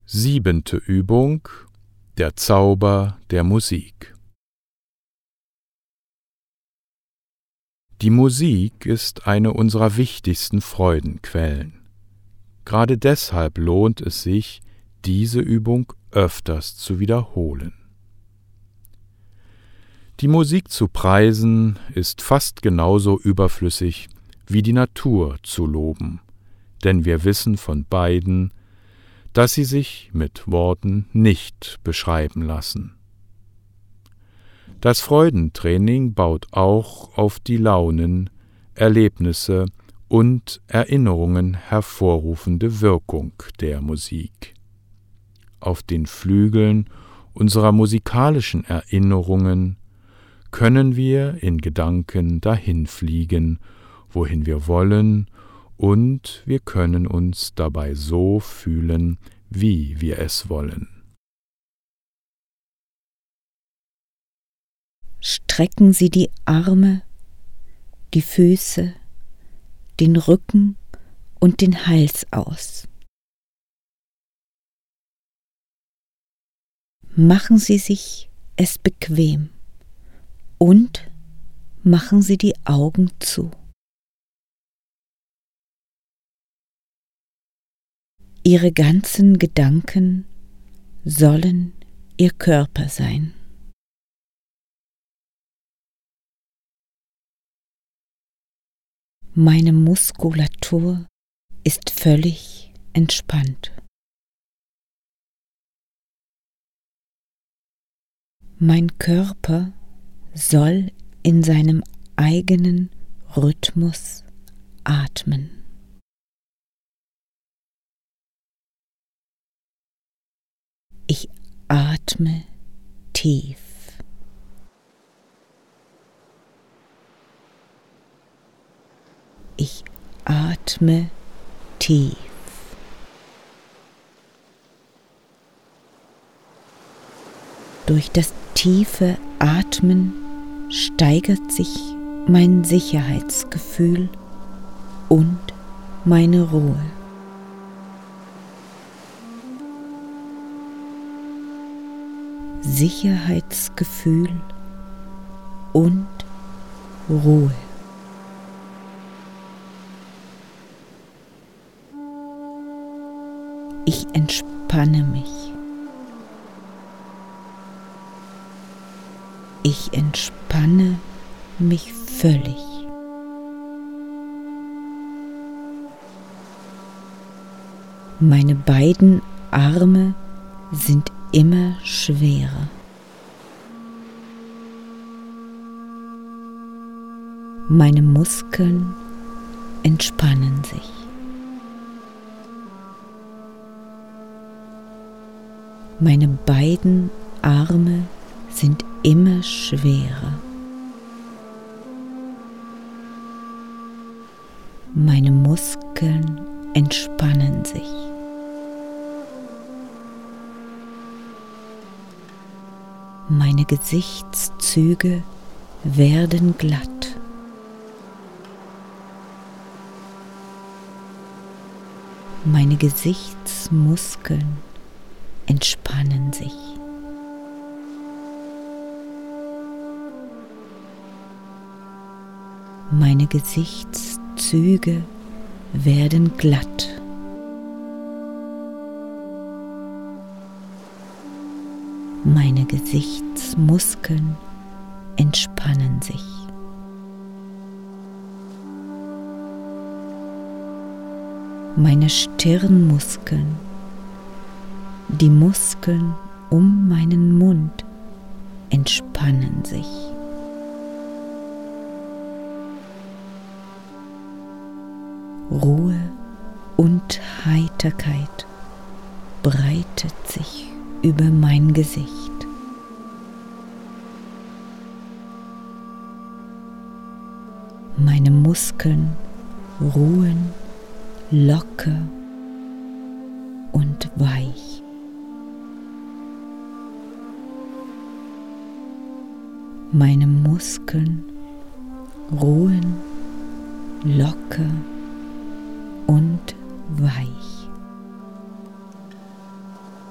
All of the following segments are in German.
7. Übung: Der Zauber der Musik. Die Musik ist eine unserer wichtigsten Freudenquellen. Gerade deshalb lohnt es sich, diese Übung öfters zu wiederholen. Die Musik zu preisen ist fast genauso überflüssig wie die Natur zu loben, denn wir wissen von beiden, dass sie sich mit Worten nicht beschreiben lassen. Das Freudentraining baut auch auf die Launen, Erlebnisse und Erinnerungen hervorrufende Wirkung der Musik. Auf den Flügeln unserer musikalischen Erinnerungen können wir in Gedanken dahin fliegen, wohin wir wollen, und wir können uns dabei so fühlen, wie wir es wollen. Strecken Sie die Arme, die Füße, den Rücken und den Hals aus. Machen Sie sich es bequem und machen Sie die Augen zu. Ihre ganzen Gedanken sollen Ihr Körper sein. Meine Muskulatur ist völlig entspannt. Mein Körper soll in seinem eigenen Rhythmus atmen. Ich atme tief. Ich atme tief. Durch das tiefe Atmen steigert sich mein Sicherheitsgefühl und meine Ruhe. Sicherheitsgefühl und Ruhe. Ich entspanne mich. Ich entspanne mich völlig. Meine beiden Arme sind immer schwerer. Meine Muskeln entspannen sich. Meine beiden Arme sind immer schwerer. Meine Muskeln entspannen sich. Meine Gesichtszüge werden glatt. Meine Gesichtsmuskeln entspannen sich. Meine Gesichtszüge werden glatt. Meine Gesichtsmuskeln entspannen sich. Meine Stirnmuskeln, die Muskeln um meinen Mund entspannen sich. Ruhe und Heiterkeit breitet sich über mein Gesicht. Meine Muskeln ruhen locker und weich. Meine Muskeln ruhen locker und weich.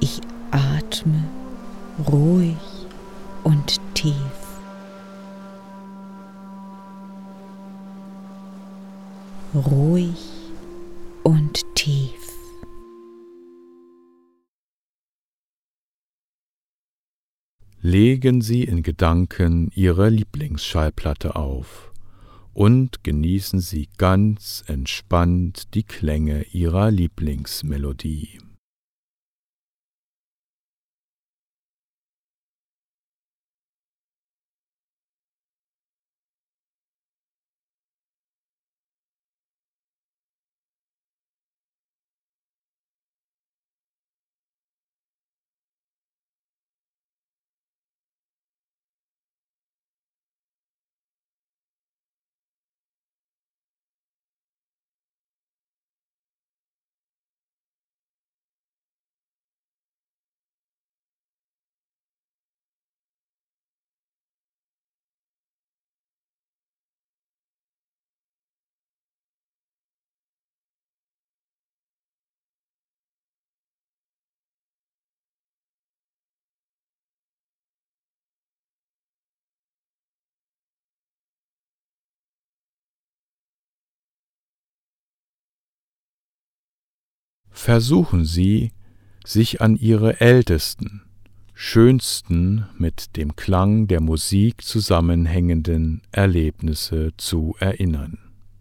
Ich atme ruhig und tief. Ruhig und tief. Legen Sie in Gedanken Ihre Lieblingsschallplatte auf und genießen Sie ganz entspannt die Klänge Ihrer Lieblingsmelodie. Versuchen Sie, sich an Ihre ältesten, schönsten mit dem Klang der Musik zusammenhängenden Erlebnisse zu erinnern.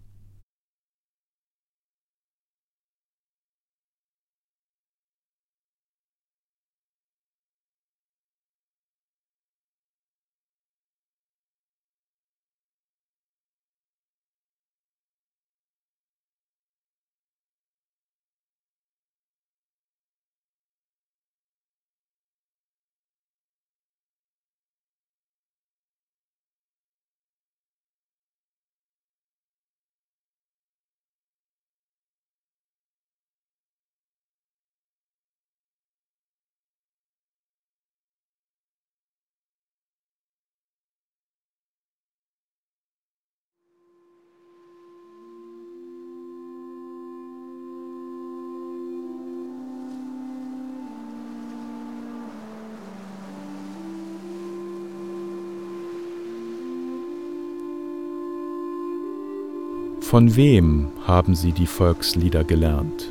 Von wem haben Sie die Volkslieder gelernt?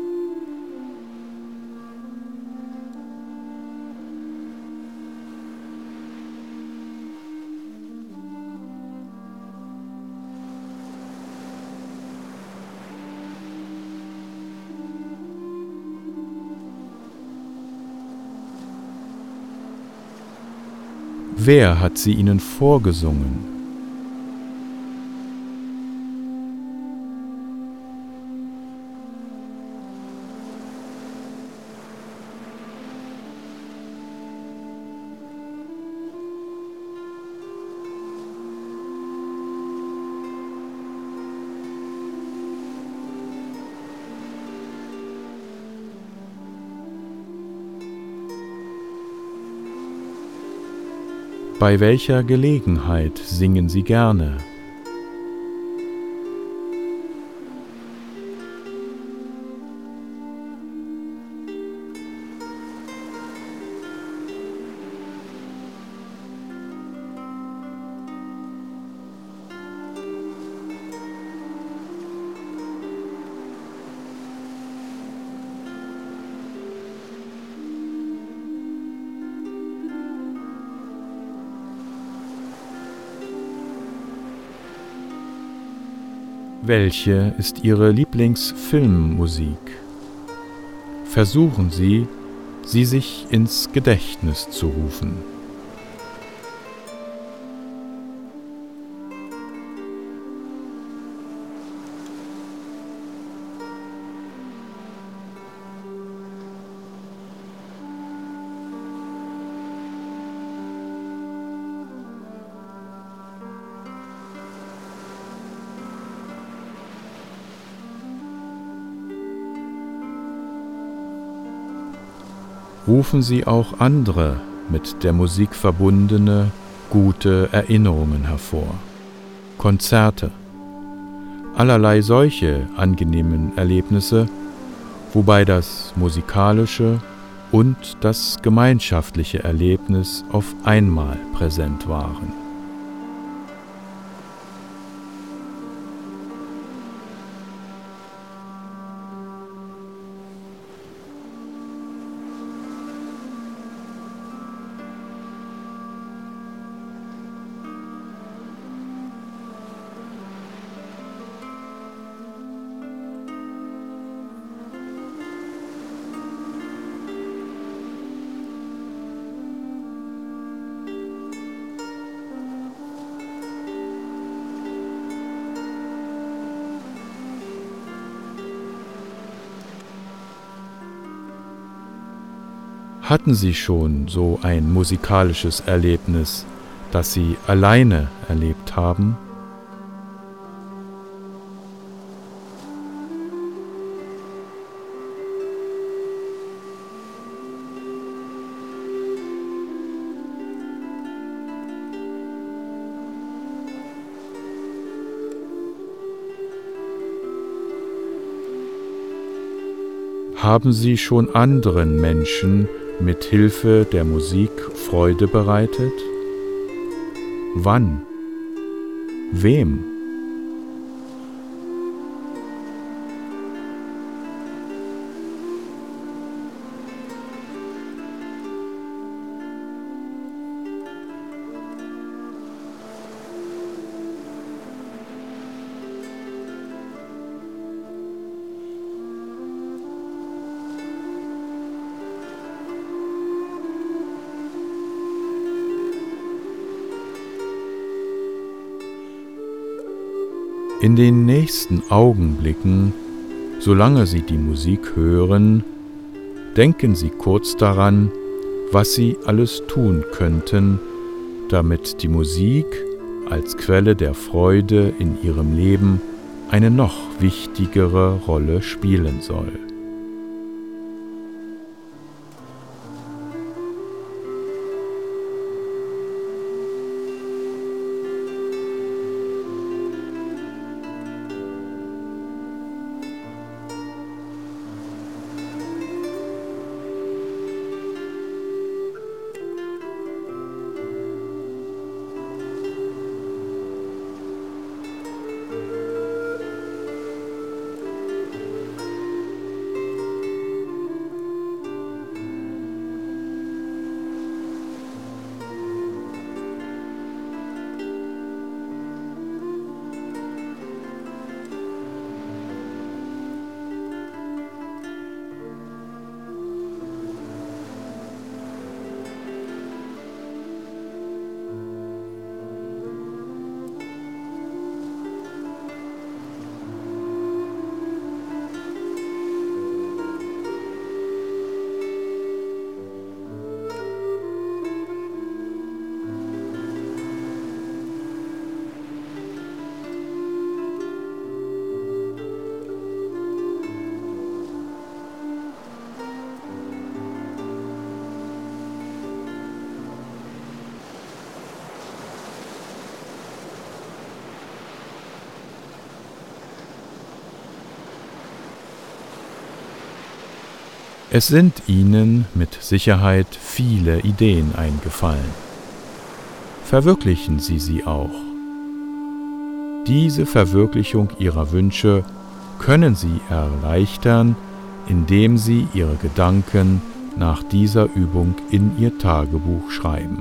Wer hat sie Ihnen vorgesungen? Bei welcher Gelegenheit singen Sie gerne? Welche ist Ihre Lieblingsfilmmusik? Versuchen Sie, sie sich ins Gedächtnis zu rufen. Rufen Sie auch andere mit der Musik verbundene, gute Erinnerungen hervor. Konzerte, allerlei solche angenehmen Erlebnisse, wobei das Musikalische und das gemeinschaftliche Erlebnis auf einmal präsent waren. Hatten Sie schon so ein musikalisches Erlebnis, das Sie alleine erlebt haben? Haben Sie schon anderen Menschen mit Hilfe der Musik Freude bereitet? Wann? Wem? In den nächsten Augenblicken, solange Sie die Musik hören, denken Sie kurz daran, was Sie alles tun könnten, damit die Musik als Quelle der Freude in Ihrem Leben eine noch wichtigere Rolle spielen soll. Es sind Ihnen mit Sicherheit viele Ideen eingefallen. Verwirklichen Sie sie auch. Diese Verwirklichung Ihrer Wünsche können Sie erleichtern, indem Sie Ihre Gedanken nach dieser Übung in Ihr Tagebuch schreiben.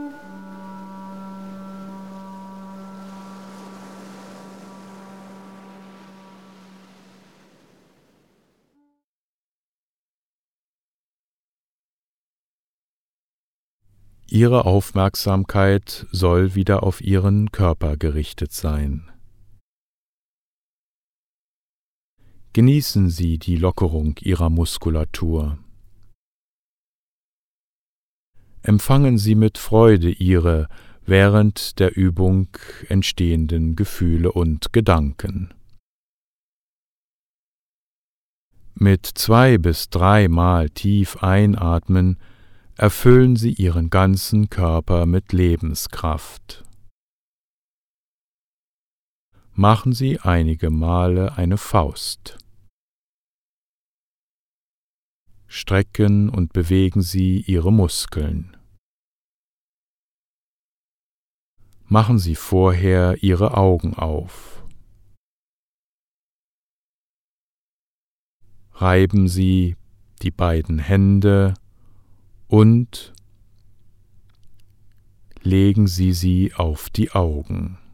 Ihre Aufmerksamkeit soll wieder auf Ihren Körper gerichtet sein. Genießen Sie die Lockerung Ihrer Muskulatur. Empfangen Sie mit Freude Ihre während der Übung entstehenden Gefühle und Gedanken. Mit 2 bis 3 Mal tief einatmen erfüllen Sie Ihren ganzen Körper mit Lebenskraft. Machen Sie einige Male eine Faust. Strecken und bewegen Sie Ihre Muskeln. Machen Sie vorher Ihre Augen auf. Reiben Sie die beiden Hände und legen Sie sie auf die Augen.